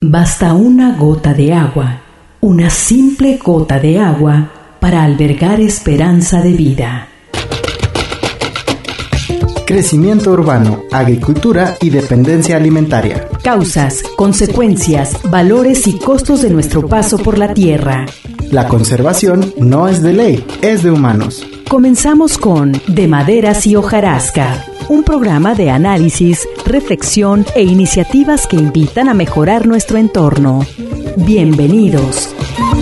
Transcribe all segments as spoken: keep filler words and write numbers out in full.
Basta una gota de agua, una simple gota de agua, para albergar esperanza de vida. Crecimiento urbano, agricultura y dependencia alimentaria. Causas, consecuencias, valores y costos de nuestro paso por la tierra. La conservación no es de ley, es de humanos. Comenzamos con De Maderas y Hojarasca, un programa de análisis, reflexión e iniciativas que invitan a mejorar nuestro entorno. Bienvenidos.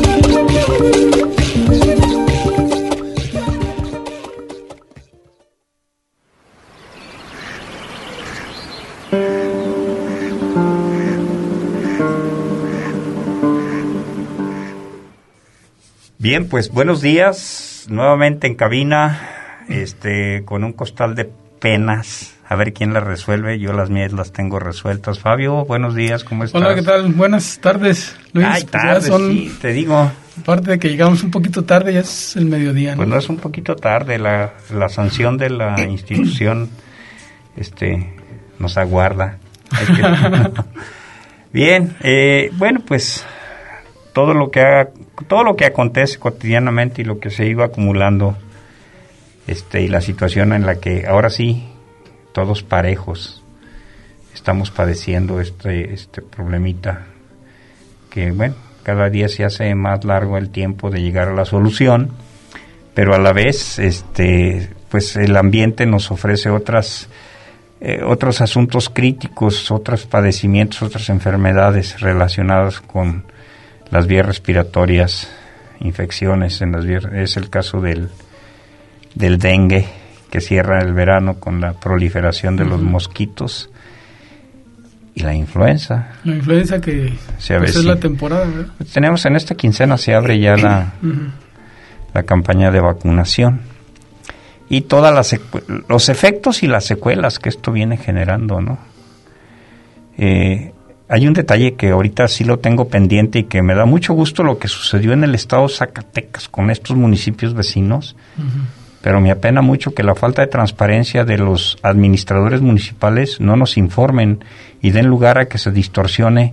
Bien, pues buenos días, nuevamente en cabina, este, con un costal de penas, a ver quién las resuelve. Yo las mías las tengo resueltas. Fabio, buenos días, ¿cómo estás? Hola, ¿qué tal? Buenas tardes, Luis. Ay, pues tarde, son, sí, te digo. Aparte de que llegamos un poquito tarde, ya es el mediodía, ¿no? Pues no es un poquito tarde, la, la sanción de la institución este, nos aguarda. Hay que... Bien, eh, bueno, pues todo lo que haga, todo lo que acontece cotidianamente y lo que se iba acumulando, este, y la situación en la que ahora sí todos parejos estamos padeciendo este este problemita, que bueno, cada día se hace más largo el tiempo de llegar a la solución, pero a la vez este pues el ambiente nos ofrece otras eh, otros asuntos críticos, otros padecimientos, otras enfermedades relacionadas con las vías respiratorias, infecciones en las vías. Es el caso del del dengue, que cierra el verano con la proliferación de uh-huh. los mosquitos, y la influenza. La influenza que se pues es la temporada, ¿verdad? Tenemos en esta quincena, se abre ya la, uh-huh. la campaña de vacunación. Y todas las secu- los efectos y las secuelas que esto viene generando, ¿no? Eh, hay un detalle que ahorita sí lo tengo pendiente y que me da mucho gusto, lo que sucedió en el estado de Zacatecas con estos municipios vecinos, uh-huh. pero me apena mucho que la falta de transparencia de los administradores municipales no nos informen y den lugar a que se distorsione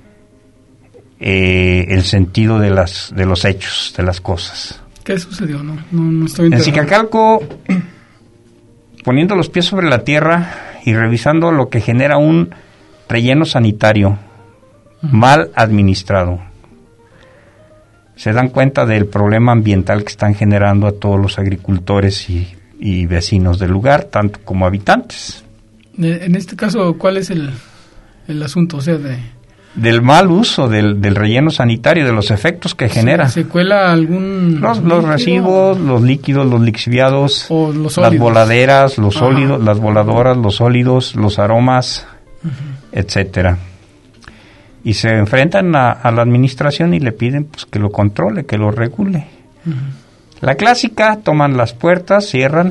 eh, el sentido de las de los hechos, de las cosas. ¿Qué sucedió? No, no, no estoy enterado. En Zicacalco, poniendo los pies sobre la tierra y revisando lo que genera un relleno sanitario uh-huh. mal administrado, se dan cuenta del problema ambiental que están generando a todos los agricultores y, y vecinos del lugar, tanto como habitantes. En este caso, ¿cuál es el, el asunto? O sea, de... del mal uso del, del relleno sanitario, de los efectos que genera. ¿Se cuela algún los, los residuos, los líquidos, los lixiviados, o los las voladeras, los Ajá. sólidos, las voladoras, los sólidos, los aromas, uh-huh. etcétera? Y se enfrentan a, a la administración y le piden pues que lo controle, que lo regule. Uh-huh. La clásica, toman las puertas, cierran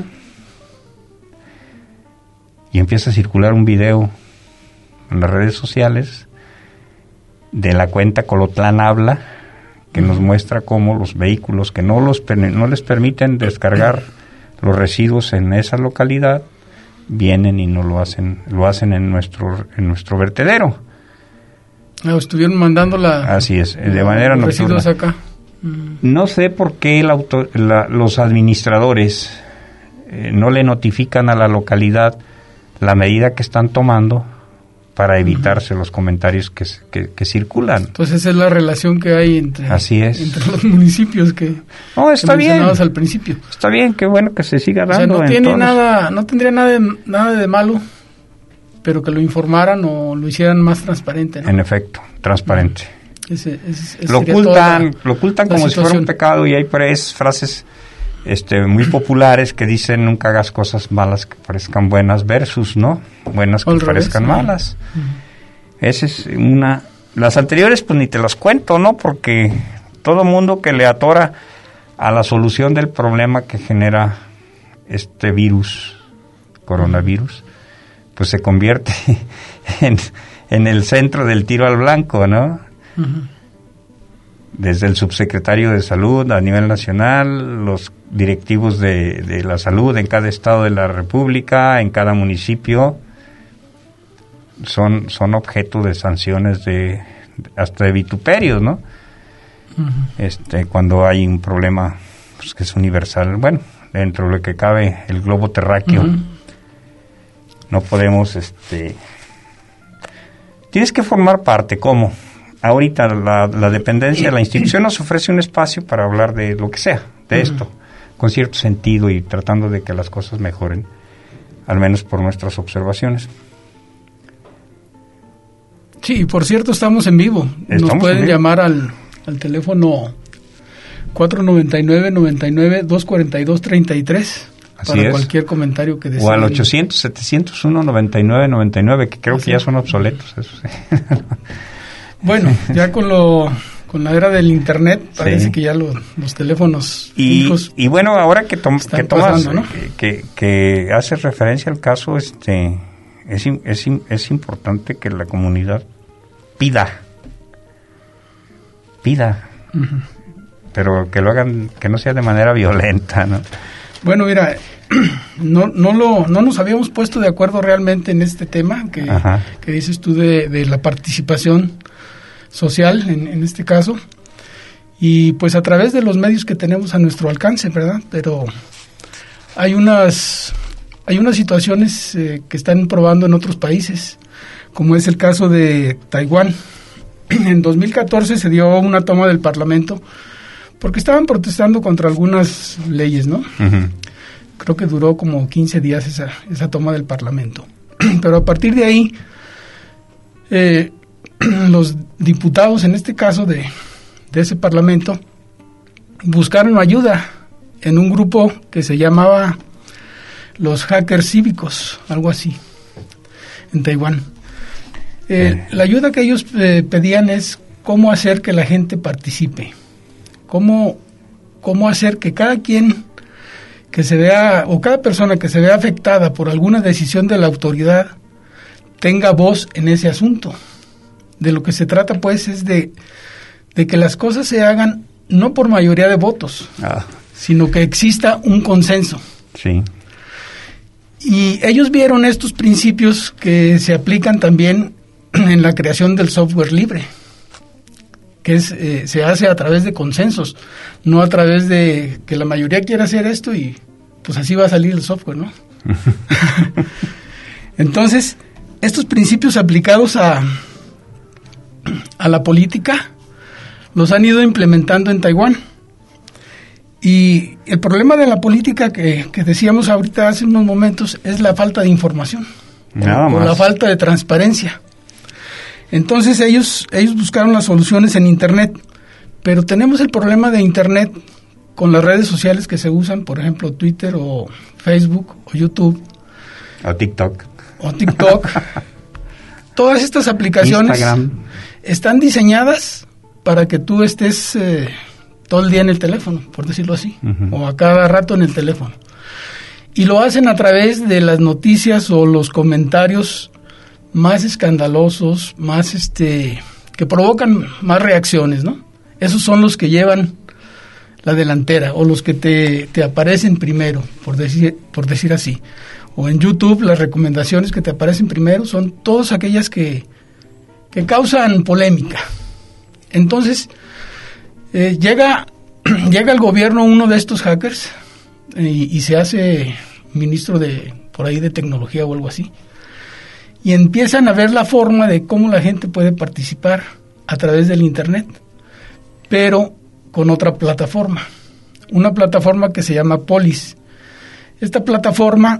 y empieza a circular un video en las redes sociales de la cuenta Colotlán Habla, que uh-huh. nos muestra cómo los vehículos que no los no les permiten descargar los residuos en esa localidad vienen y no lo hacen, lo hacen en nuestro en nuestro vertedero. Ah, estuvieron mandando la así es, de manera los nocturna. Residuos acá. Mm. No sé por qué el auto, la, los administradores eh, no le notifican a la localidad la medida que están tomando para evitarse uh-huh. los comentarios que, que, que circulan. Entonces esa es la relación que hay entre, así es. entre los municipios que, no, está que bien. mencionabas al principio. Está bien, qué bueno que se siga dando. O sea, no tiene todos. nada, no tendría nada de, nada de malo, pero que lo informaran o lo hicieran más transparente, ¿no? En efecto, transparente. Uh-huh. Ese, ese, ese lo ocultan, la, lo ocultan como situación. Si fuera un pecado, y hay pues, frases este, muy populares que dicen nunca hagas cosas malas que parezcan buenas versus, ¿no? Buenas que parezcan revés, malas. Uh-huh. Esa es una... Las anteriores pues ni te las cuento, ¿no? Porque todo mundo que le atora a la solución del problema que genera este virus, coronavirus, pues se convierte en, en el centro del tiro al blanco, ¿no? Uh-huh. Desde el subsecretario de Salud a nivel nacional, los directivos de, de la salud en cada estado de la República, en cada municipio, son, son objeto de sanciones de, hasta de vituperios, ¿no? Uh-huh. Este, cuando hay un problema pues, que es universal, bueno, dentro de lo que cabe el globo terráqueo, uh-huh. no podemos, este, tienes que formar parte, ¿cómo? Ahorita la, la dependencia, la institución nos ofrece un espacio para hablar de lo que sea, de uh-huh. esto, con cierto sentido y tratando de que las cosas mejoren, al menos por nuestras observaciones. Sí, por cierto, estamos en vivo. Estamos Nos pueden vivo. llamar al, al teléfono cuatro noventa y nueve, noventa y nueve, doscientos cuarenta y dos, treinta y tres Así para es. cualquier comentario que deseen. O al ochocientos, setecientos uno, noventa y nueve, noventa y nueve, que creo Así que ya son obsoletos. Eso sí. Bueno, ya con lo con la era del internet parece sí. que ya lo, los teléfonos y, fijos y bueno, ahora que, tom, que tomas pasando, ¿no? que, que, que haces referencia al caso, este es, es, es importante que la comunidad pida pida uh-huh. pero que lo hagan, que no sea de manera violenta, ¿no? Bueno, mira, no no lo no nos habíamos puesto de acuerdo realmente en este tema que, que dices tú de, de la participación social en, en este caso, y pues a través de los medios que tenemos a nuestro alcance, ¿verdad? Pero hay unas hay unas situaciones eh, que están probando en otros países, como es el caso de Taiwán. En dos mil catorce se dio una toma del Parlamento porque estaban protestando contra algunas leyes, ¿no? Uh-huh. Creo que duró como quince días esa, esa toma del Parlamento. Pero a partir de ahí, eh, los diputados, en este caso de, de ese Parlamento, buscaron ayuda en un grupo que se llamaba los hackers cívicos, algo así, en Taiwán. Eh, la ayuda que ellos eh, pedían es cómo hacer que la gente participe, cómo, cómo hacer que cada quien que se vea, o cada persona que se vea afectada por alguna decisión de la autoridad, tenga voz en ese asunto. De lo que se trata, pues, es de, de que las cosas se hagan no por mayoría de votos, ah. sino que exista un consenso. Sí. Y ellos vieron estos principios que se aplican también en la creación del software libre, que es, eh, se hace a través de consensos, no a través de que la mayoría quiera hacer esto y pues así va a salir el software, ¿no? Entonces, estos principios aplicados a, a la política los han ido implementando en Taiwán. Y el problema de la política que, que decíamos ahorita hace unos momentos es la falta de información, Nada o, más. o la falta de transparencia. Entonces ellos ellos buscaron las soluciones en Internet, pero tenemos el problema de Internet con las redes sociales que se usan, por ejemplo, Twitter o Facebook o YouTube. O TikTok. O TikTok. Todas estas aplicaciones Instagram. Están diseñadas para que tú estés eh, todo el día en el teléfono, por decirlo así, uh-huh. o a cada rato en el teléfono. Y lo hacen a través de las noticias o los comentarios más escandalosos, más este que provocan más reacciones, ¿no? Esos son los que llevan la delantera o los que te, te aparecen primero, por decir por decir así. O en YouTube las recomendaciones que te aparecen primero son todas aquellas que, que causan polémica. Entonces, eh, llega llega al gobierno uno de estos hackers y, y se hace ministro de por ahí de tecnología o algo así. Y empiezan a ver la forma de cómo la gente puede participar a través del Internet, pero con otra plataforma, una plataforma que se llama Polis. Esta plataforma,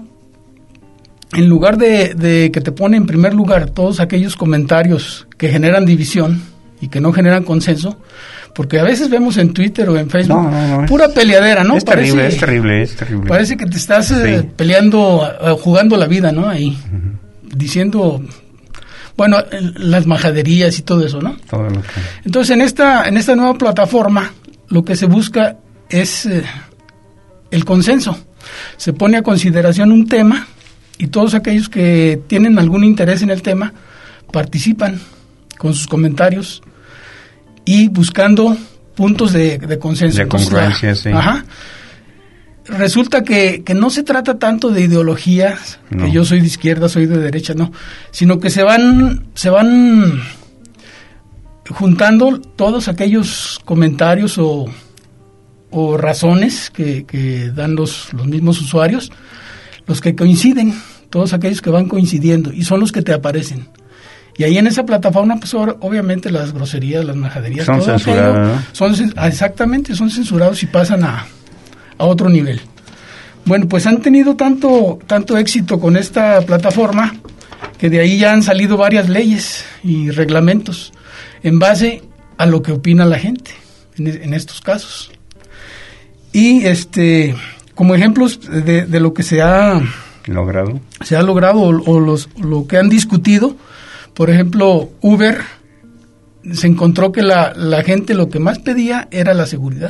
en lugar de, de que te pone en primer lugar todos aquellos comentarios que generan división y que no generan consenso, porque a veces vemos en Twitter o en Facebook no, no, no, pura peleadera, ¿no? Es parece, terrible, es terrible, es terrible. Parece que te estás sí. eh, peleando, uh, jugando la vida, ¿no? Ahí. Uh-huh. Diciendo, bueno, las majaderías y todo eso, ¿no? Todo lo que... Entonces, en esta en esta nueva plataforma, lo que se busca es eh, el consenso. Se pone a consideración un tema y todos aquellos que tienen algún interés en el tema participan con sus comentarios y buscando puntos de, de consenso. De congruencia, sí. Ajá. Resulta que, que no se trata tanto de ideologías, no. que yo soy de izquierda, soy de derecha, no, sino que se van se van juntando todos aquellos comentarios o, o razones que, que dan los, los mismos usuarios, los que coinciden, todos aquellos que van coincidiendo, y son los que te aparecen. Y ahí en esa plataforma, pues obviamente las groserías, las majaderías, son todo censurados, aquello, ¿no? son, exactamente, son censurados y pasan a, a otro nivel. Bueno, pues han tenido tanto, tanto éxito con esta plataforma que de ahí ya han salido varias leyes y reglamentos en base a lo que opina la gente en, en estos casos. Y este, como ejemplos de, de lo que se ha logrado, se ha logrado o, o los, lo que han discutido, por ejemplo, Uber se encontró que la, la gente lo que más pedía era la seguridad.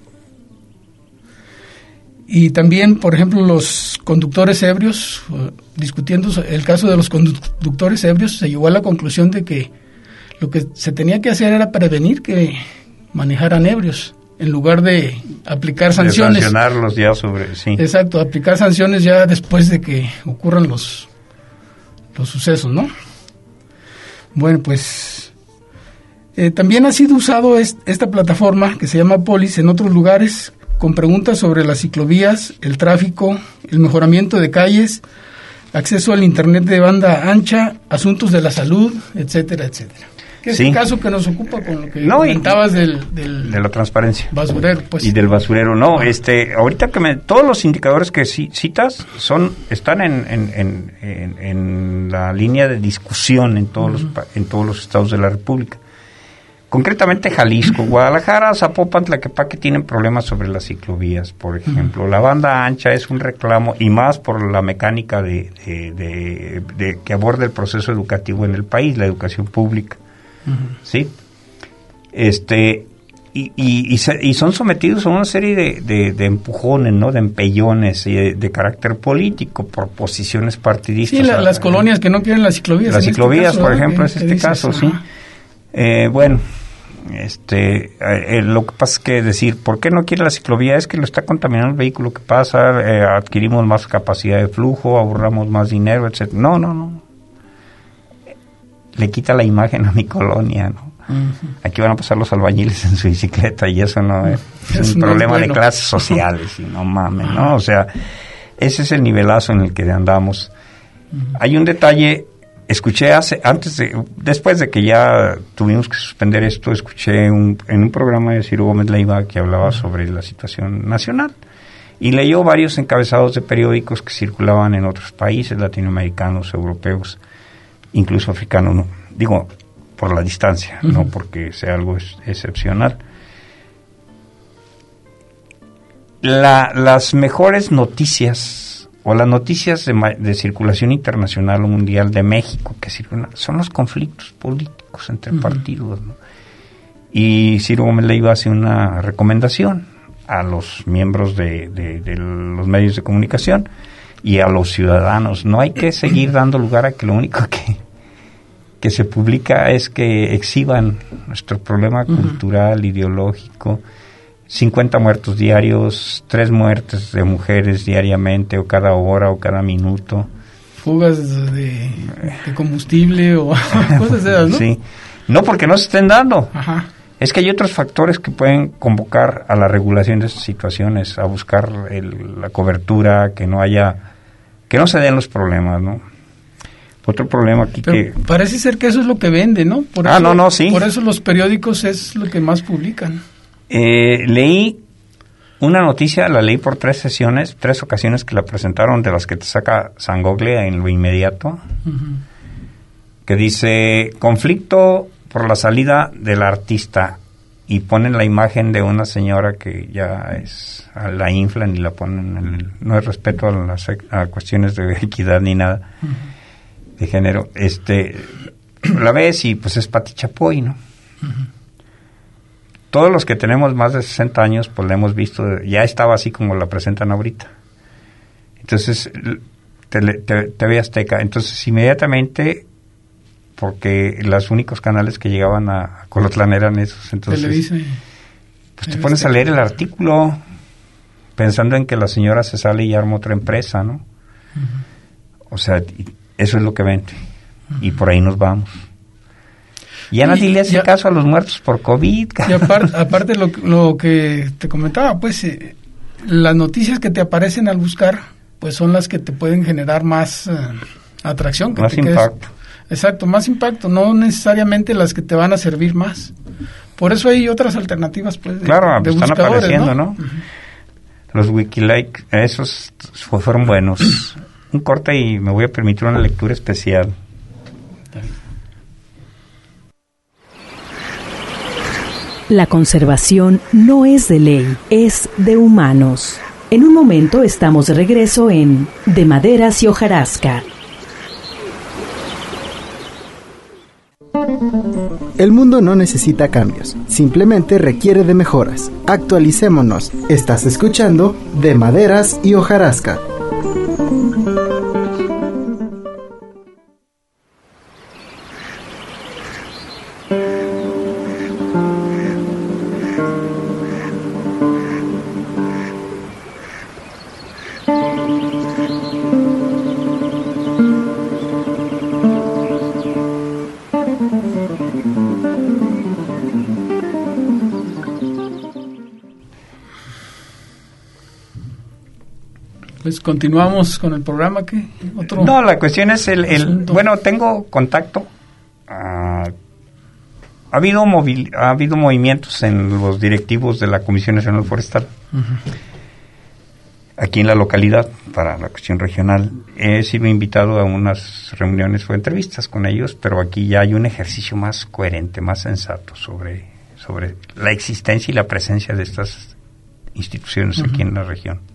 Y también, por ejemplo, los conductores ebrios, uh, discutiendo el caso de los conductores ebrios, se llegó a la conclusión de que lo que se tenía que hacer era prevenir que manejaran ebrios, en lugar de aplicar sanciones. De sancionarlos ya sobre, sí. Exacto, aplicar sanciones ya después de que ocurran los, los sucesos, ¿no? Bueno, pues eh, también ha sido usado es, esta plataforma que se llama Polis en otros lugares con preguntas sobre las ciclovías, el tráfico, el mejoramiento de calles, acceso al internet de banda ancha, asuntos de la salud, etcétera, etcétera. Que es sí. el caso que nos ocupa con lo que no, comentabas del, del... de la transparencia. Basurero, pues. Y del basurero, no, ah. este, ahorita que me... Todos los indicadores que citas son están en, en, en, en, en la línea de discusión en todos, uh-huh. los, en todos los estados de la República. Concretamente Jalisco, Guadalajara, Zapopan, Tlaquepaque tienen problemas sobre las ciclovías, por ejemplo. Uh-huh. La banda ancha es un reclamo, y más por la mecánica de, de, de, de que aborda el proceso educativo en el país, la educación pública. Uh-huh. ¿Sí? Este, y, y, y, se, y son sometidos a una serie de, de, de empujones, ¿no? De empellones y de, de carácter político por posiciones partidistas. Sí, la, las colonias que no quieren las ciclovías. Las ciclovías, este caso, por ejemplo, es este dices? caso, Ajá. sí. Eh, bueno, este, eh, lo que pasa es que decir, ¿por qué no quiere la ciclovía? Es que lo está contaminando el vehículo que pasa, eh, adquirimos más capacidad de flujo, ahorramos más dinero, etcétera. No, no, no. Le quita la imagen a mi colonia, ¿no? Uh-huh. Aquí van a pasar los albañiles en su bicicleta y eso no es, es eso un no problema es bueno. de clases sociales, y no mames, ¿no? O sea, ese es el nivelazo en el que andamos. Uh-huh. Hay un detalle, escuché hace, antes de, después de que ya tuvimos que suspender esto, escuché un, en un programa de Ciro Gómez Leiva que hablaba uh-huh. sobre la situación nacional y leyó varios encabezados de periódicos que circulaban en otros países latinoamericanos, europeos, incluso africano, no, digo, por la distancia, uh-huh. no porque sea algo es, excepcional. La, las mejores noticias, o las noticias de, de circulación internacional o mundial de México que circulan, son los conflictos políticos entre uh-huh. partidos, ¿no? Y Ciro Gómez Leiva hace una recomendación a los miembros de, de, de los medios de comunicación y a los ciudadanos. No hay que seguir dando lugar a que lo único que, que se publica es que exhiban nuestro problema uh-huh. cultural, ideológico. cincuenta muertos diarios, tres muertes de mujeres diariamente, o cada hora, o cada minuto. Fugas de, de combustible o cosas de esas, ¿no? Sí. No porque no se estén dando. Ajá. Es que hay otros factores que pueden convocar a la regulación de estas situaciones, a buscar el, la cobertura, que no haya, que no se den los problemas, ¿no? Otro problema aquí Pero que... parece ser que eso es lo que vende, ¿no? Por ah, eso, no, no, sí. Por eso los periódicos es lo que más publican. Eh, leí una noticia, la leí por tres sesiones, tres ocasiones que la presentaron, de las que te saca Sangoglia en lo inmediato, uh-huh. que dice, conflicto por la salida del artista, y ponen la imagen de una señora que ya es, la inflan y la ponen, en el, no es respeto a las a cuestiones de equidad ni nada uh-huh. de género, este, la ves y pues es Pati Chapoy, ¿no? Uh-huh. Todos los que tenemos más de sesenta años, pues la hemos visto, ya estaba así como la presentan ahorita. Entonces, T V Azteca, entonces inmediatamente, porque los únicos canales que llegaban a Colotlán eran esos, entonces Televisa, pues te pones a leer el artículo pensando en que la señora se sale y arma otra empresa, ¿no? Uh-huh. O sea, eso es lo que vende, uh-huh. y por ahí nos vamos. Y ya nadie le hace ya, caso a los muertos por COVID. Y aparte, aparte lo, lo que te comentaba, pues eh, las noticias que te aparecen al buscar, pues son las que te pueden generar más eh, atracción. Que más te impacto. Quedes, exacto, más impacto, no necesariamente las que te van a servir más. Por eso hay otras alternativas, pues, de, claro, de están buscadores, apareciendo, ¿no? ¿no? Uh-huh. Los Wikileaks, esos fueron buenos. Un corte y me voy a permitir una lectura especial. La conservación no es de ley, es de humanos. En un momento estamos de regreso en De Maderas y Hojarasca. El mundo no necesita cambios, simplemente requiere de mejoras. Actualicémonos. Estás escuchando De Maderas y Hojarasca. Pues continuamos con el programa. ¿Qué? ¿Otro? No, la cuestión es el, el bueno, tengo contacto. Uh, ha habido movil, ha habido movimientos en los directivos de la Comisión Nacional Forestal. Uh-huh. Aquí en la localidad, para la cuestión regional. He sido invitado a unas reuniones o entrevistas con ellos, pero aquí ya hay un ejercicio más coherente, más sensato sobre, sobre la existencia y la presencia de estas instituciones uh-huh. aquí en la región.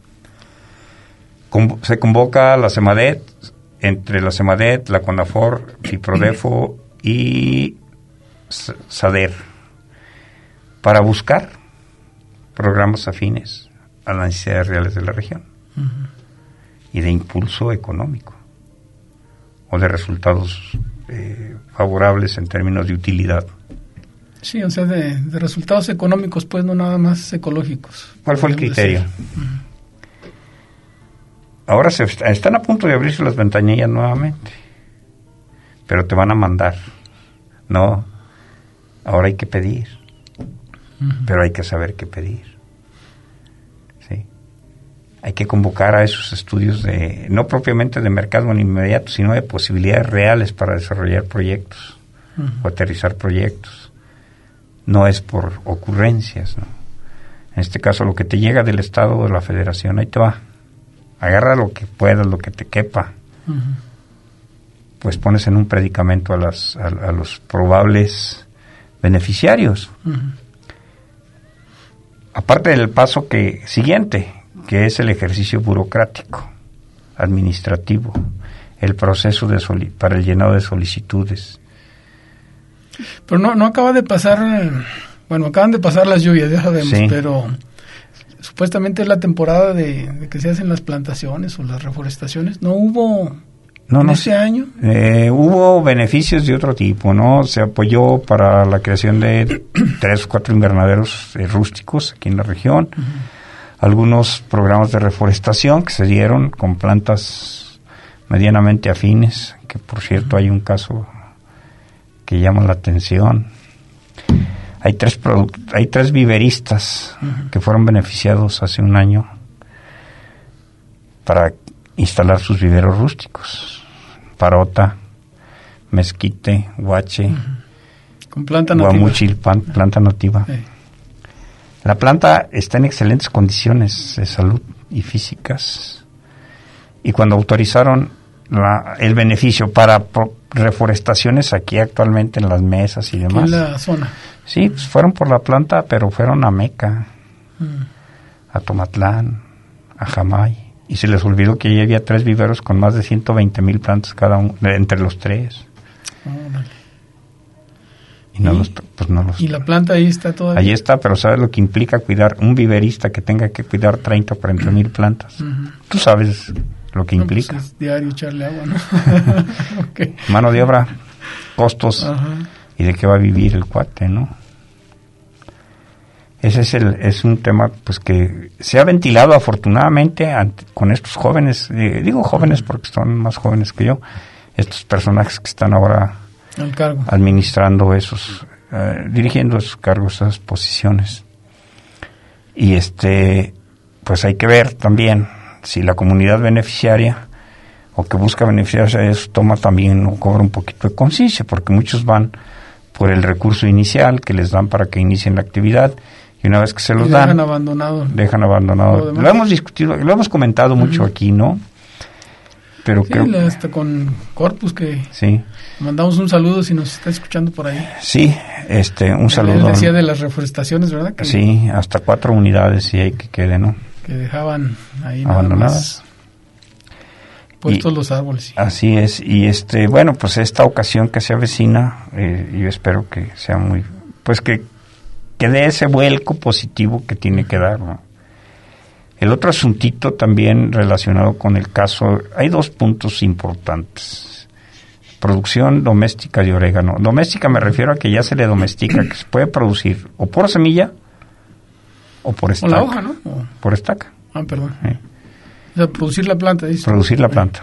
Se convoca la CEMADET, entre la CEMADET, la CONAFOR, FIPRODEFO y SADER, para buscar programas afines a las necesidades reales de la región uh-huh. y de impulso económico o de resultados eh, favorables en términos de utilidad. Sí, o sea, de, de resultados económicos, pues no nada más ecológicos. ¿Cuál fue el criterio? Uh-huh. Ahora se están a punto de abrirse las ventanillas nuevamente, pero te van a mandar. No, ahora hay que pedir, uh-huh. pero hay que saber qué pedir. ¿Sí? Hay que convocar a esos estudios de, no propiamente de mercado en inmediato, sino de posibilidades reales para desarrollar proyectos uh-huh. o aterrizar proyectos. No es por ocurrencias, ¿no? En este caso, lo que te llega del Estado o de la Federación, ahí te va. Agarra lo que puedas, lo que te quepa. Uh-huh. Pues pones en un predicamento a, las, a, a los probables beneficiarios. Uh-huh. Aparte del paso que siguiente, que es el ejercicio burocrático, administrativo, el proceso de soli- para el llenado de solicitudes. Pero no, no acaba de pasar, bueno, acaban de pasar las lluvias, ya sabemos, sí. pero... Supuestamente es la temporada de, de que se hacen las plantaciones o las reforestaciones. ¿No hubo no, en no, ese año? Eh, hubo beneficios de otro tipo, ¿no? Se apoyó para la creación de tres o cuatro invernaderos eh, rústicos aquí en la región. Uh-huh. Algunos programas de reforestación que se dieron con plantas medianamente afines, que por cierto uh-huh. hay un caso que llama la atención. Hay tres product- hay tres viveristas uh-huh. que fueron beneficiados hace un año para instalar sus viveros rústicos. Parota, mezquite, huache, uh-huh. con planta nativa. Guamuchil, pan, planta nativa. Sí. La planta está en excelentes condiciones de salud y físicas. Y cuando autorizaron la, el beneficio para pro- reforestaciones aquí actualmente en las mesas y demás. En la zona. Sí, pues fueron por la planta, pero fueron a Meca, mm. a Tomatlán, a Jamay, y se les olvidó que ya había tres viveros con más de ciento veinte mil plantas cada uno, entre los tres. Oh, vale. Y, no ¿Y? Los, pues no los... ¿Y la planta ahí está todavía? Ahí está, pero ¿sabes lo que implica cuidar un viverista que tenga que cuidar treinta o cuarenta mil plantas? Uh-huh. Tú sabes lo que no, implica. Pues es diario echarle agua, ¿no? Okay. Mano de obra, costos... Uh-huh. Y de qué va a vivir el cuate, ¿no? Ese es el es un tema pues que se ha ventilado afortunadamente ante, con estos jóvenes, eh, digo jóvenes porque son más jóvenes que yo, estos personajes que están ahora al cargo, administrando esos, eh, dirigiendo esos cargos, esas posiciones. Y este, pues hay que ver también si la comunidad beneficiaria o que busca beneficiarse de eso toma también o cobra un poquito de conciencia, porque muchos van por el recurso inicial que les dan para que inicien la actividad, y una vez que se los dan, dejan abandonado. Dejan abandonado. Lo, lo hemos discutido, lo hemos comentado uh-huh. mucho aquí, ¿no? Pero sí, creo hasta con Corpus, que sí. mandamos un saludo si nos está escuchando por ahí. Sí, este, un saludo. Él decía de las reforestaciones, ¿verdad? Que sí, hasta cuatro unidades sí hay que quede, ¿no? Que dejaban ahí abandonadas. Puestos y, los árboles. Sí. Así es, y este, bueno, pues esta ocasión que se avecina, eh, yo espero que sea muy, pues que, que dé ese vuelco positivo que tiene que dar, ¿no? El otro asuntito también relacionado con el caso, hay dos puntos importantes. Producción doméstica de orégano. Doméstica me refiero a que ya se le domestica, que se puede producir o por semilla o por estaca. O la hoja, ¿no? O... Por estaca. Ah, perdón. Sí. O sea, producir la planta, dice. Producir la planta.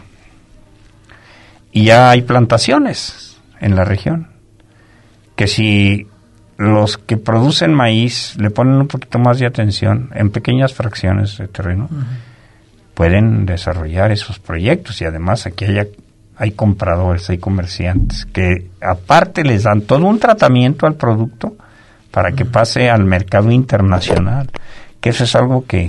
Y ya hay plantaciones en la región, que si los que producen maíz le ponen un poquito más de atención en pequeñas fracciones de terreno, uh-huh. pueden desarrollar esos proyectos. Y además aquí hay, hay compradores, hay comerciantes que aparte les dan todo un tratamiento al producto para que uh-huh. pase al mercado internacional, que eso es algo que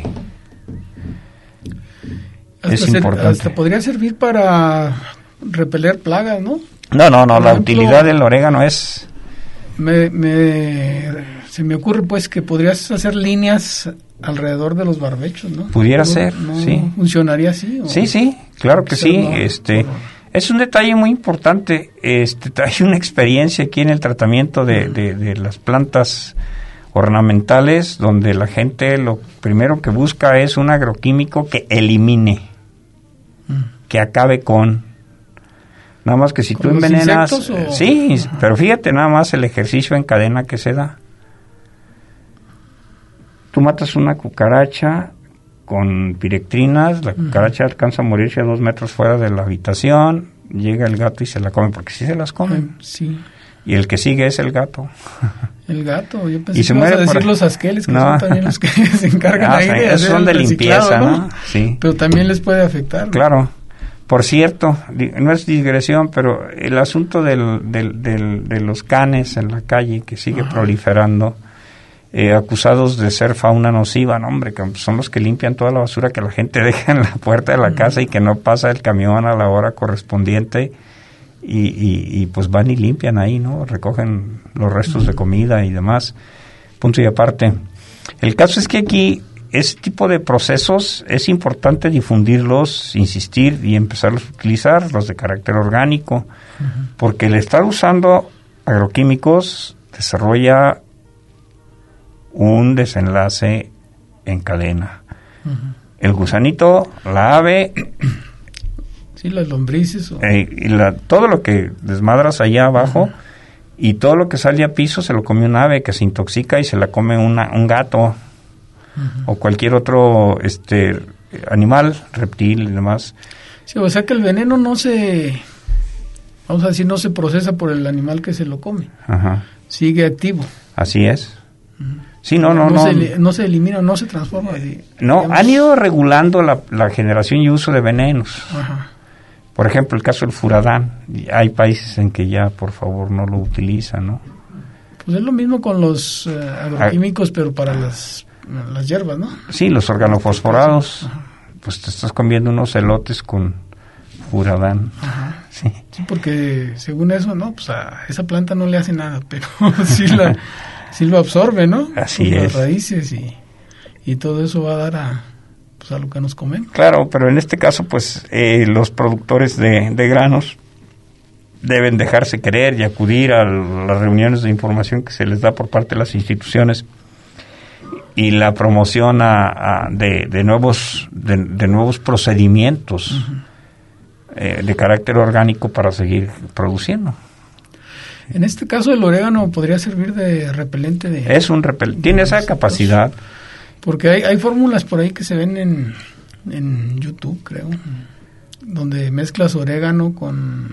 hasta es ser, importante. Hasta podría servir para repeler plagas, ¿no? No, no, no, Por la ejemplo, utilidad del orégano es... Me, me, se me ocurre pues que podrías hacer líneas alrededor de los barbechos, ¿no? Pudiera ¿No, ser, no sí. ¿Funcionaría así? ¿O? Sí, sí, claro que sí. No, este, no. Es un detalle muy importante. Este, hay una experiencia aquí en el tratamiento de, de, de las plantas ornamentales, donde la gente lo primero que busca es un agroquímico que elimine, mm. que acabe con... Nada más que si tú envenenas... O... Sí, ajá. Pero fíjate nada más el ejercicio en cadena que se da. Tú matas una cucaracha con pirectrinas, la cucaracha uh-huh. alcanza a morirse a dos metros fuera de la habitación, llega el gato y se la come, porque sí se las comen. Sí. Y el que sigue es el gato. El gato, yo pensé y se que ibas a decir por... los asqueles, que no. son también los que se encargan no, ahí de hacer son de el limpieza, ¿no? ¿no? Sí. Pero también les puede afectar, ¿no? Claro. Por cierto, no es digresión, pero el asunto del, del, del, de los canes en la calle que sigue Ajá. proliferando, eh, acusados de ser fauna nociva, no, hombre, que son los que limpian toda la basura que la gente deja en la puerta de la uh-huh. casa y que no pasa el camión a la hora correspondiente y, y, y pues van y limpian ahí, ¿no? Recogen los restos uh-huh. de comida y demás, punto y aparte. El caso es que aquí ese tipo de procesos es importante difundirlos, insistir y empezarlos a utilizar, los de carácter orgánico, uh-huh. porque el estar usando agroquímicos desarrolla un desenlace en cadena. Uh-huh. El gusanito, la ave... Sí, las lombrices. O... Eh, y la, todo lo que desmadras allá abajo uh-huh. y todo lo que sale a piso se lo come un ave que se intoxica y se la come una, un gato. Uh-huh. O cualquier otro este animal, reptil y demás. Sí, o sea que el veneno no se, vamos a decir, no se procesa por el animal que se lo come. Ajá. Sigue activo. Así es. Uh-huh. Sí, no, no, no. no. Se, no se elimina, no se transforma. No, digamos. Han ido regulando la, la generación y uso de venenos. Ajá. Por ejemplo, el caso del furadán. Hay países en que ya, por favor, no lo utilizan, ¿no? Pues es lo mismo con los uh, agroquímicos, ah. pero para las... las hierbas, ¿no? Sí, los organofosforados. Ajá. Pues te estás comiendo unos elotes con furadán. Ajá. Sí. Sí, porque según eso, ¿no? Pues a esa planta no le hace nada, pero sí, la, sí lo absorbe, ¿no? Así pues es. Las raíces y, y todo eso va a dar a, pues a lo que nos comemos. Claro, pero en este caso, pues eh, los productores de, de granos deben dejarse querer y acudir a las reuniones de información que se les da por parte de las instituciones y la promoción a, a de, de nuevos de, de nuevos procedimientos uh-huh. eh, de carácter orgánico para seguir produciendo. En este caso el orégano podría servir de repelente de... Es un repelente, tiene esa capacidad. Porque hay, hay fórmulas por ahí que se ven en, en YouTube, creo, donde mezclas orégano con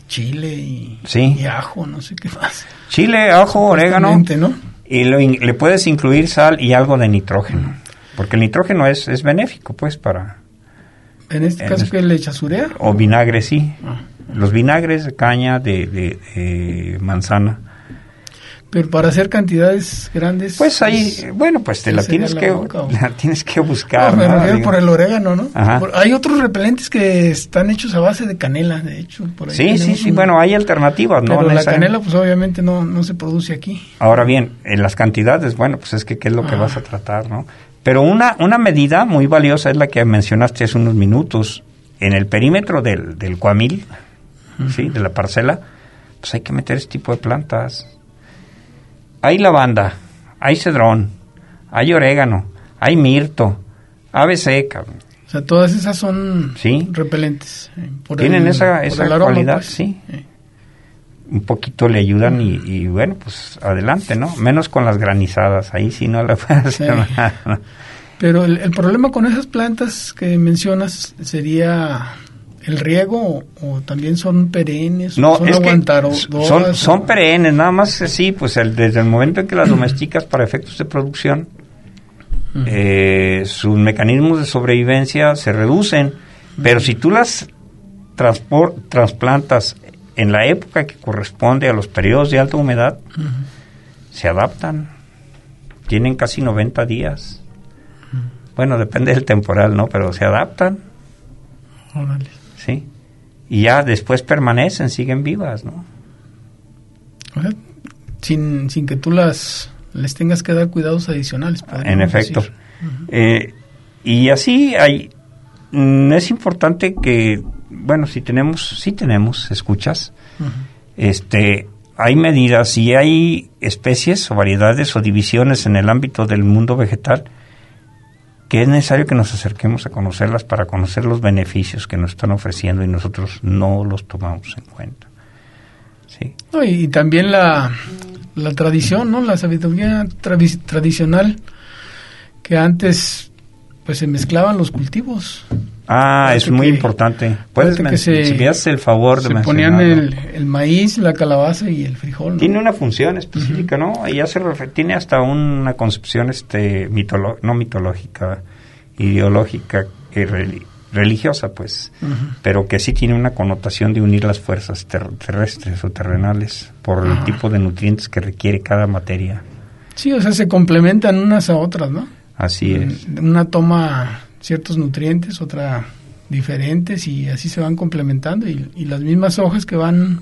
chile y, sí. y ajo, no sé qué más. Chile, ajo, orégano, ¿no? Y lo in, le puedes incluir sal y algo de nitrógeno, porque el nitrógeno es, es benéfico, pues, para... ¿En este en caso es, qué le echas, urea? O vinagre, sí. Ah. Los vinagres de caña, de, de, de manzana. Pero para hacer cantidades grandes... Pues ahí, pues, bueno, pues te la tienes, la que, boca, la tienes que buscar. No, me ¿no? refiero por el orégano, ¿no? Por, hay otros repelentes que están hechos a base de canela, de hecho. Por ahí sí, sí, sí, un... bueno, hay alternativas, ¿no? Pero la canela, pues obviamente no, no se produce aquí. Ahora bien, en las cantidades, bueno, pues es que qué es lo que ah. vas a tratar, ¿no? Pero una, una medida muy valiosa es la que mencionaste hace unos minutos. En el perímetro del, del cuamil, uh-huh. ¿sí? De la parcela, pues hay que meter este tipo de plantas. Hay lavanda, hay cedrón, hay orégano, hay mirto, ave seca. O sea, todas esas son ¿sí? repelentes. Eh, por Tienen el, esa, esa aroma, cualidad, pues. sí. Eh. Un poquito le ayudan y, y bueno, pues adelante, ¿no? Menos con las granizadas, ahí sí no le puedes hacer sí. nada. ¿no? Pero el, el problema con esas plantas que mencionas sería... ¿el riego o, o también son perennes? No, son es aguantadoras, que son, son o... perennes, nada más sí, pues el, desde el momento en que las domesticas para efectos de producción, uh-huh. eh, sus mecanismos de sobrevivencia se reducen, uh-huh. pero si tú las transpor, trasplantas en la época que corresponde a los periodos de alta humedad, uh-huh. se adaptan, tienen casi noventa días. Uh-huh. Bueno, depende del temporal, ¿no? Pero se adaptan. Órale. Sí, y ya después permanecen, siguen vivas, ¿no? O sea, sin, sin que tú las les tengas que dar cuidados adicionales. En efecto. Uh-huh. Eh, y así hay, mm, es importante que, bueno, si tenemos, si tenemos, escuchas, uh-huh. este, hay medidas y hay especies o variedades o divisiones en el ámbito del mundo vegetal que es necesario que nos acerquemos a conocerlas para conocer los beneficios que nos están ofreciendo y nosotros no los tomamos en cuenta. Sí. No, y, y también la, la tradición, ¿no? La sabiduría tra- tradicional que antes pues se mezclaban los cultivos. Ah, es muy que, importante. Puedes men- se, si me haces el favor de mencionarlo. Se ponían el, el maíz, la calabaza y el frijol, ¿no? Tiene una función específica, uh-huh. ¿no? Y ya se refer- tiene hasta una concepción este mitolo- no mitológica, ideológica y re- religiosa, pues, uh-huh. pero que sí tiene una connotación de unir las fuerzas ter- terrestres o terrenales por uh-huh. el tipo de nutrientes que requiere cada materia. Sí, o sea, se complementan unas a otras, ¿no? Así es. Una toma ciertos nutrientes, otra diferentes y así se van complementando y, y las mismas hojas que van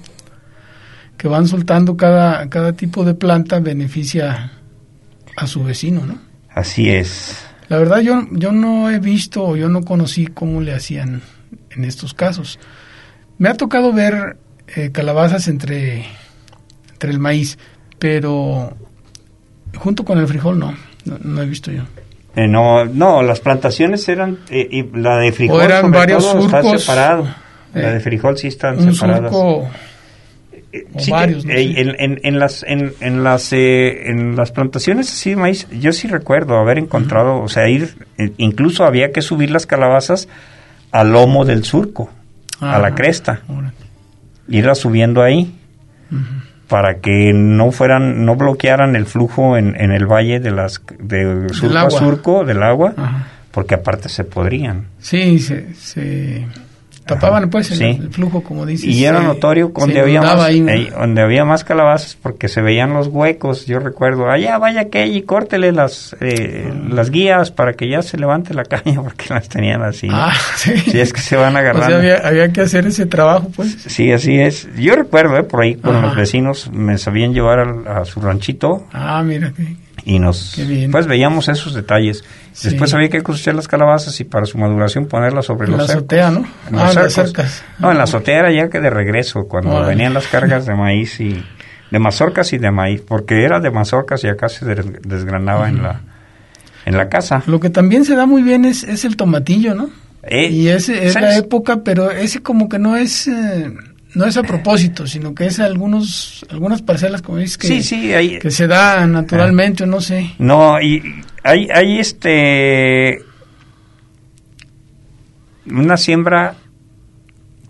que van soltando cada cada tipo de planta beneficia a su vecino, ¿no? Así es. La verdad yo yo no he visto o yo no conocí cómo le hacían en estos casos. Me ha tocado ver eh, calabazas entre entre el maíz, pero junto con el frijol no, no, no he visto yo. Eh, no, no, las plantaciones eran, eh, y la de frijol o eran sobre varios todo surcos, está separado. Eh, la de frijol sí están un separadas. Surco, eh, o sí, varios, no eh, sé. en, en, en las en, en las eh, en las plantaciones así de maíz, yo sí recuerdo haber encontrado, uh-huh. o sea, ir, eh, incluso había que subir las calabazas al lomo del surco, uh-huh. a la cresta, uh-huh. irlas subiendo ahí. Uh-huh. Para que no fueran, no bloquearan el flujo en, en el valle de las de surco a surco del agua, ajá. porque aparte se podrían. Sí, se, se tapaban ajá. pues el, sí. el flujo, como dices. Y era notorio donde había más, ahí, eh, donde había más calabazas porque se veían los huecos. Yo recuerdo, allá vaya aquella y córtele las eh, uh-huh. las guías para que ya se levante la caña porque las tenían así. Ah, sí. Si es que se van agarrando. O sea, había, había que hacer ese trabajo, pues. Sí, así es. Yo recuerdo, eh, por ahí con ajá. los vecinos me sabían llevar a, a su ranchito. Ah, mira qué. Y nos, pues veíamos esos detalles. Sí. Después había que cosechar las calabazas y para su maduración ponerlas sobre en los la azotea, ¿no? En ah, los las cercas. No, en la azotea era ya que de regreso, cuando oh, venían las cargas de maíz y de mazorcas y de maíz, porque era de mazorcas y acá se desgranaba uh-huh. en la en la casa. Lo que también se da muy bien es, es el tomatillo, ¿no? Eh, y ese es ¿sabes? La época, pero ese como que no es... Eh, no es a propósito, sino que es algunos algunas parcelas, como dices, que, sí, sí, hay, que se da naturalmente, o no sé. No, y hay, hay este... una siembra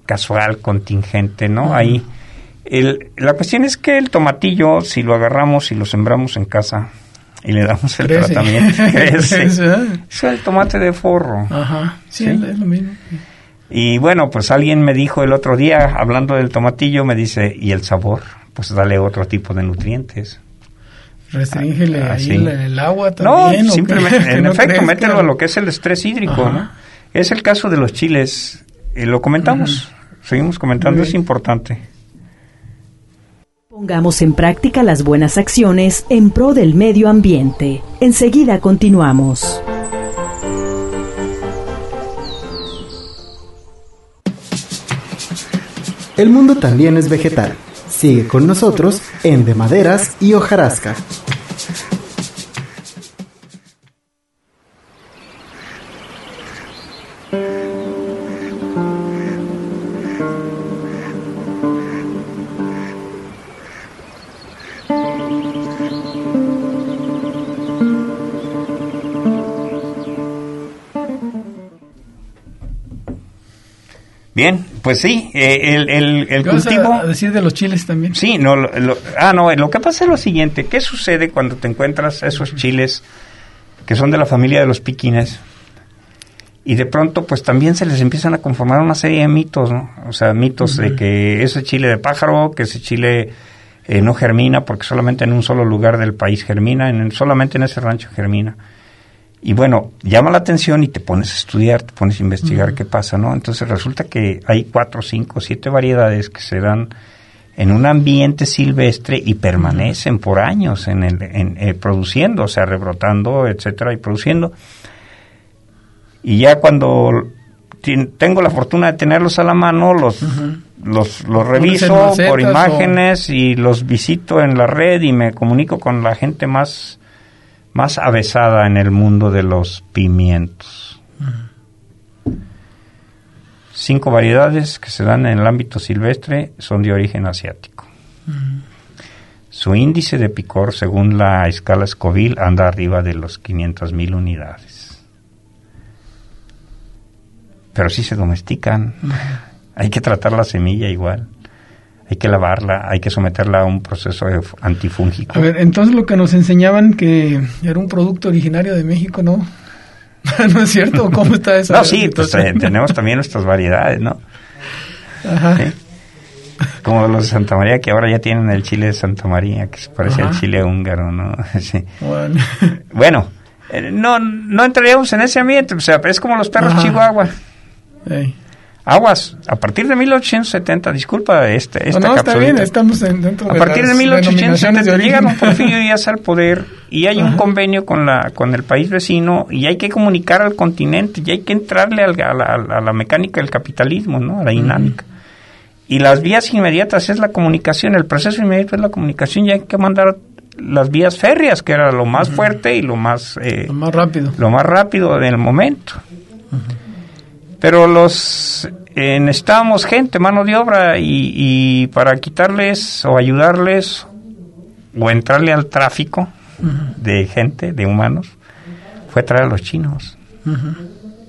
casual, contingente, ¿no? Uh-huh. Ahí. El, la cuestión es que el tomatillo, si lo agarramos y lo sembramos en casa y le damos el crece. tratamiento, crece. Es el tomate de forro. Ajá, sí, ¿sí? Es lo mismo. Y bueno, pues alguien me dijo el otro día, hablando del tomatillo, me dice, ¿y el sabor? Pues dale otro tipo de nutrientes. Restríngele ah, ahí el, el agua también. No, simplemente, en no efecto, mételo que... a lo que es el estrés hídrico, ¿no? Es el caso de los chiles. Eh, lo comentamos, uh-huh. seguimos comentando, es importante. Pongamos en práctica las buenas acciones en pro del medio ambiente. Enseguida continuamos. El mundo también es vegetal. Sigue con nosotros en De Maderas y Hojarasca. Bien, pues sí, eh, el, el, el ¿Qué cultivo... vas a decir de los chiles también? Sí, no, lo, lo, ah, no, lo que pasa es lo siguiente, ¿qué sucede cuando te encuentras esos chiles que son de la familia de los piquines? Y de pronto, pues también se les empiezan a conformar una serie de mitos, ¿no? O sea, mitos uh-huh. de que ese chile de pájaro, que ese chile eh, no germina porque solamente en un solo lugar del país germina, en, solamente en ese rancho germina. Y bueno, llama la atención y te pones a estudiar, te pones a investigar uh-huh. qué pasa, ¿no? Entonces resulta que hay cuatro, cinco, siete variedades que se dan en un ambiente silvestre y permanecen uh-huh. por años en el, en, eh, produciendo, o sea, rebrotando, etcétera, y produciendo. Y ya cuando t- tengo la fortuna de tenerlos a la mano, los, uh-huh. los, los reviso por imágenes o... y los visito en la red y me comunico con la gente más... más avesada en el mundo de los pimientos. Uh-huh. Cinco variedades que se dan en el ámbito silvestre son de origen asiático. Uh-huh. Su índice de picor, según la escala Scoville, anda arriba de los quinientas mil unidades. Pero sí se domestican. Uh-huh. Hay que tratar la semilla igual. Hay que lavarla, hay que someterla a un proceso antifúngico. A ver, entonces lo que nos enseñaban que era un producto originario de México, ¿no? ¿No es cierto? ¿Cómo está eso? No, sí, pues eh, tenemos también nuestras variedades, ¿no? Ajá. ¿Sí? Como los de Santa María, que ahora ya tienen el chile de Santa María, que se parece Ajá. al chile húngaro, ¿no? Sí. Bueno, bueno eh, no, no entraríamos en ese ambiente, o sea, es como los perros Ajá. Chihuahua. Hey. Aguas, a partir de mil ochocientos setenta, disculpa este, esta no, no, capsulita. Está bien, estamos en, dentro a de partir las de mil ochocientos setenta de llegan Porfirio Díaz al poder y hay Ajá. un convenio con la con el país vecino y hay que comunicar al continente y hay que entrarle al, a, la, a la mecánica del capitalismo, ¿no? A la dinámica. Uh-huh. Y las vías inmediatas es la comunicación, el proceso inmediato es la comunicación y hay que mandar las vías férreas, que era lo más uh-huh. fuerte y lo más... Eh, lo más rápido. Lo más rápido del momento. Uh-huh. Pero los... Eh, necesitábamos gente, mano de obra, y, y para quitarles o ayudarles o entrarle al tráfico uh-huh. de gente, de humanos, fue traer a los chinos. Uh-huh.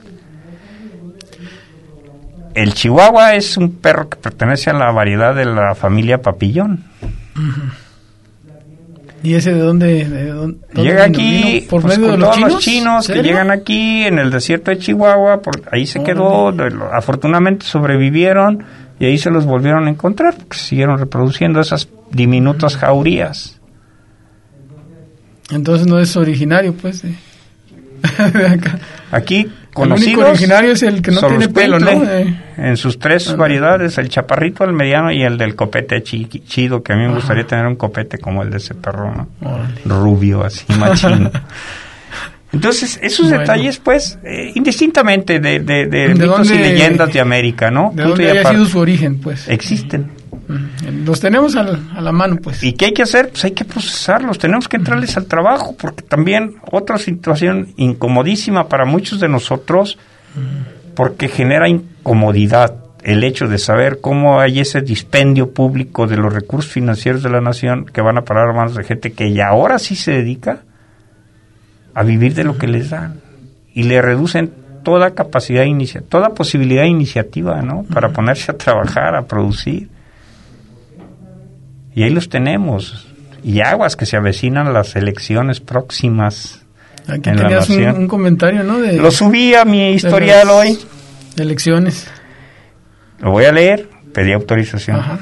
El chihuahua es un perro que pertenece a la variedad de la familia papillón. Uh-huh. ¿Y ese de dónde? De dónde Llega aquí vino? ¿Por pues, medio con de los todos chinos? los chinos que llegan aquí en el desierto de Chihuahua, por ahí se oh, quedó, no. afortunadamente sobrevivieron y ahí se los volvieron a encontrar porque siguieron reproduciendo esas diminutas uh-huh. jaurías. Entonces no es originario, pues, de, de acá. Aquí conocidos. El único originario es el que no tiene pelo, ¿no? Eh. En sus tres uh-huh. variedades, el chaparrito, el mediano y el del copete chi- chido, que a mí me uh-huh. gustaría tener un copete como el de ese perro, ¿no? Uh-huh. Rubio, así, machino. Entonces, esos bueno. detalles, pues, eh, indistintamente de, de, de, de mitos dónde, y leyendas de América, ¿no? De dónde haya sido su origen, pues. Existen. Uh-huh. Los tenemos al, a la mano, pues. ¿Y qué hay que hacer? Pues hay que procesarlos, tenemos que entrarles uh-huh. al trabajo, porque también otra situación incomodísima para muchos de nosotros, uh-huh. porque genera incomodidad el hecho de saber cómo hay ese dispendio público de los recursos financieros de la nación que van a parar a manos de gente que ya ahora sí se dedica a vivir de lo que les dan y le reducen toda capacidad de inicia, toda posibilidad de iniciativa, ¿no? Para uh-huh. ponerse a trabajar, a producir. Y ahí los tenemos. Y aguas que se avecinan las elecciones próximas. Aquí en tenías un, un comentario, ¿no? De, lo subí a mi historial hoy. Elecciones. Lo voy a leer. Pedí autorización. Ajá.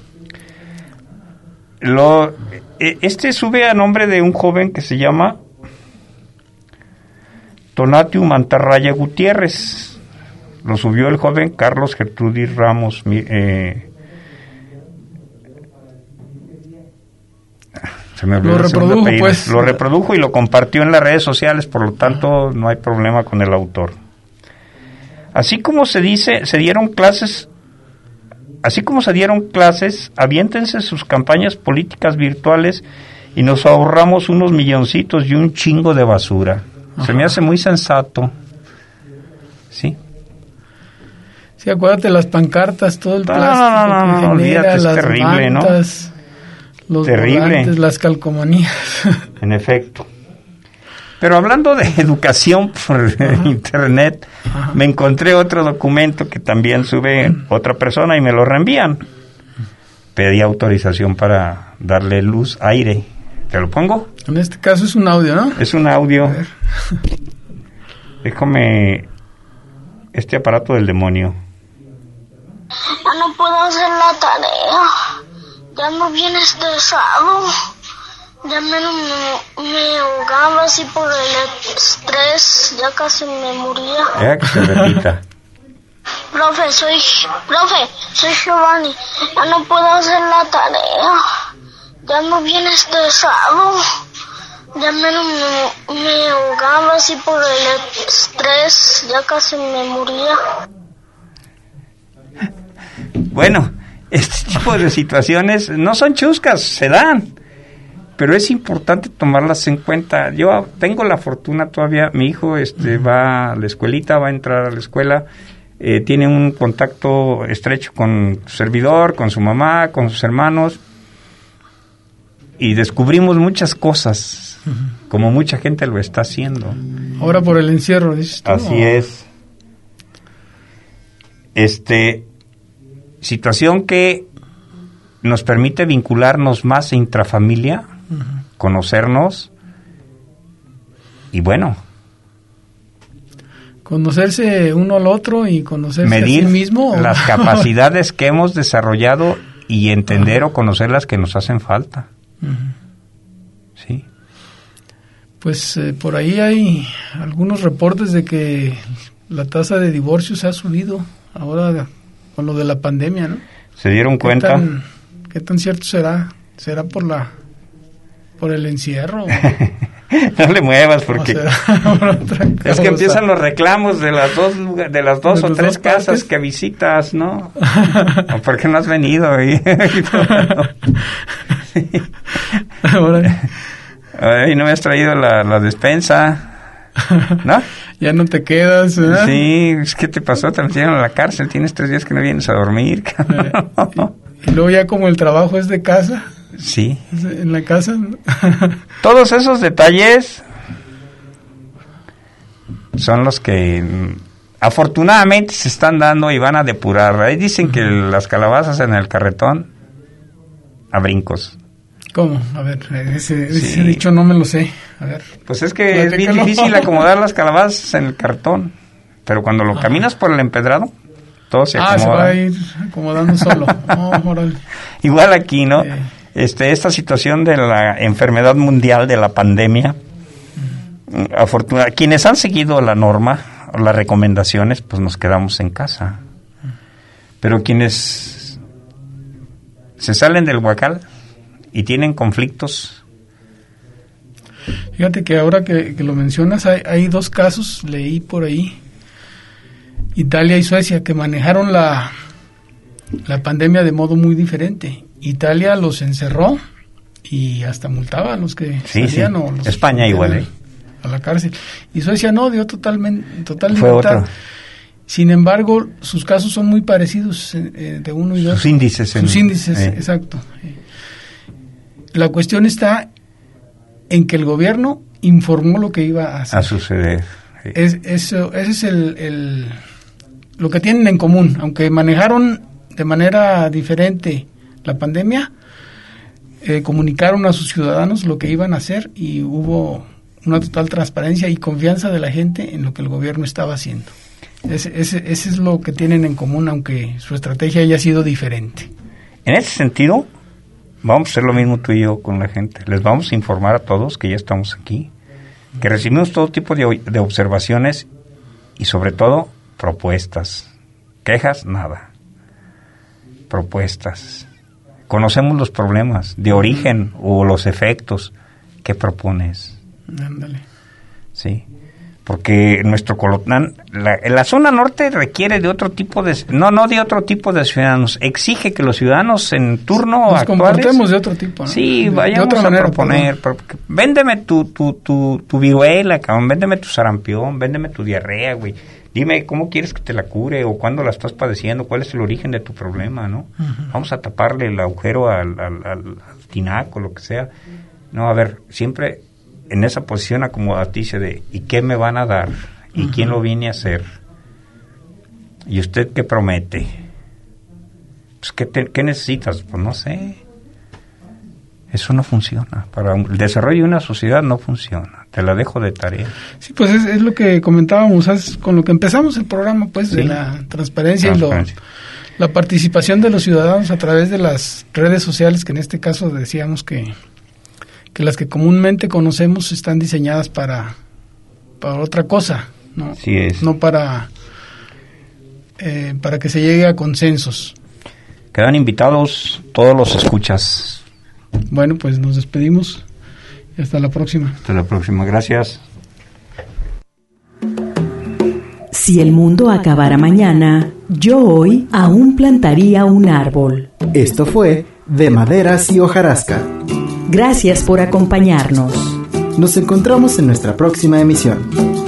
Lo, este sube a nombre de un joven que se llama Tonatiuh Mantarraya Gutiérrez. Lo subió el joven Carlos Gertrudis Ramos. Eh, se me olvidó lo reprodujo, pues. Lo reprodujo y lo compartió en las redes sociales, por lo tanto no hay problema con el autor. Así como se dice, se dieron clases, así como se dieron clases, aviéntense sus campañas políticas virtuales y nos ahorramos unos milloncitos y un chingo de basura. Ajá. Se me hace muy sensato. ¿Sí? Sí, acuérdate las pancartas, todo el no, plástico no, no, no, no, que genera, olvídate, es las terrible, mantas, ¿no? los terrible. Volantes, las calcomanías. En efecto. Pero hablando de educación por Ajá. internet, Ajá. me encontré otro documento que también sube otra persona y me lo reenvían. Pedí autorización para darle luz, aire. ¿Te lo pongo? En este caso es un audio, ¿no? Es un audio. Déjame este aparato del demonio. Ya no puedo hacer la tarea. Ya no viene estresado. Ya me, me, me ahogaba así por el estrés. Ya casi me moría. Ya que se repita. Profe, soy, profe, soy Giovanni. Ya no puedo hacer la tarea. Ya no viene estresado. Ya me, me, me ahogaba así por el estrés. Ya casi me moría. Bueno, este tipo de situaciones no son chuscas, se dan. Pero es importante tomarlas en cuenta. Yo tengo la fortuna todavía, mi hijo este va a la escuelita, va a entrar a la escuela, eh, tiene un contacto estrecho con su servidor, con su mamá, con sus hermanos, y descubrimos muchas cosas, uh-huh. como mucha gente lo está haciendo. Ahora por el encierro, dices tú. Así es. Este, situación que nos permite vincularnos más intrafamilia, uh-huh. conocernos y bueno, conocerse uno al otro y conocerse medir a sí mismo. Las capacidades que hemos desarrollado y entender uh-huh. o conocer las que nos hacen falta. Uh-huh. Sí. Pues eh, por ahí hay algunos reportes de que la tasa de divorcios ha subido ahora con lo de la pandemia, ¿no? ¿Se dieron cuenta? Tan, ¿Qué tan cierto será? ¿Será por la por el encierro? No le muevas porque es que empiezan los reclamos de las dos de las dos de o tres dos casas partes que visitas, ¿no? ¿O por qué no has venido? Y, ahora Ay, no me has traído la, la despensa, ¿no? Ya no te quedas, ¿verdad? Sí, ¿qué te pasó? Te metieron a la cárcel, tienes tres días que no vienes a dormir. Eh, y, y luego ya como el trabajo es de casa. Sí. En la casa. Todos esos detalles son los que afortunadamente se están dando y van a depurar. Ahí dicen que las calabazas en el carretón a brincos. ¿Cómo? A ver, ese, ese sí. dicho no me lo sé. A ver. Pues es que es bien difícil acomodar las calabazas en el cartón, pero cuando lo ah. caminas por el empedrado, todo se acomoda. Ah, se va a ir acomodando solo. Oh, moral. Igual aquí, ¿no? Eh. Este, esta situación de la enfermedad mundial, de la pandemia, uh-huh. afortunadamente, quienes han seguido la norma o las recomendaciones, pues nos quedamos en casa. Uh-huh. Pero quienes se salen del huacal y tienen conflictos. Fíjate que ahora que, que lo mencionas, hay, hay dos casos, leí por ahí, Italia y Suecia, que manejaron la, la pandemia de modo muy diferente. Italia los encerró y hasta multaba a los que sí, salían sí. o los España igual, ¿eh? A la cárcel. Y Suecia no, dio totalmente total Fue libertad. Otro. Sin embargo, sus casos son muy parecidos eh, de uno y dos. Sus índices. Sus en, índices, eh. exacto. La cuestión está en que el gobierno informó lo que iba a hacer. A suceder. Sí. Es, eso, ese es el, el lo que tienen en común, aunque manejaron de manera diferente la pandemia, eh, comunicaron a sus ciudadanos lo que iban a hacer y hubo una total transparencia y confianza de la gente en lo que el gobierno estaba haciendo. Ese, ese, ese es lo que tienen en común, aunque su estrategia haya sido diferente. En ese sentido, vamos a hacer lo mismo tú y yo con la gente. Les vamos a informar a todos que ya estamos aquí, que recibimos todo tipo de, de observaciones y sobre todo propuestas. Quejas, nada. Propuestas. Conocemos los problemas de origen o los efectos. ¿Qué propones? Ándale. Sí. Porque nuestro Colotlán, la, la zona norte requiere de otro tipo de, no, no de otro tipo de ciudadanos, exige que los ciudadanos en turno Nos actuales, comportemos de otro tipo, ¿no? Sí, de, vayamos de otra a manera, proponer, porque, véndeme tu, tu, tu, tu viruela, cabrón, véndeme tu sarampión, véndeme tu diarrea, güey, dime cómo quieres que te la cure, o cuándo la estás padeciendo, cuál es el origen de tu problema, ¿no? Uh-huh. Vamos a taparle el agujero al, al, al, al tinaco, lo que sea. No, a ver, siempre en esa posición acomodaticia de ¿y qué me van a dar? ¿Y uh-huh. quién lo viene a hacer? ¿Y usted qué promete? Pues ¿qué, te, qué necesitas? Pues no sé. Eso no funciona. Para un, el desarrollo de una sociedad no funciona. Te la dejo de tarea. Sí, pues es, es lo que comentábamos, ¿sabes? Con lo que empezamos el programa, pues, sí. de la transparencia, transparencia. y lo, la participación de los ciudadanos a través de las redes sociales, que en este caso decíamos que que las que comúnmente conocemos están diseñadas para, para otra cosa, ¿no? Sí es. No para, eh, para que se llegue a consensos. Quedan invitados todos los escuchas. Bueno, pues nos despedimos y hasta la próxima. Hasta la próxima, gracias. Si el mundo acabara mañana, yo hoy aún plantaría un árbol. Esto fue De Maderas y Hojarasca. Gracias por acompañarnos. Nos encontramos en nuestra próxima emisión.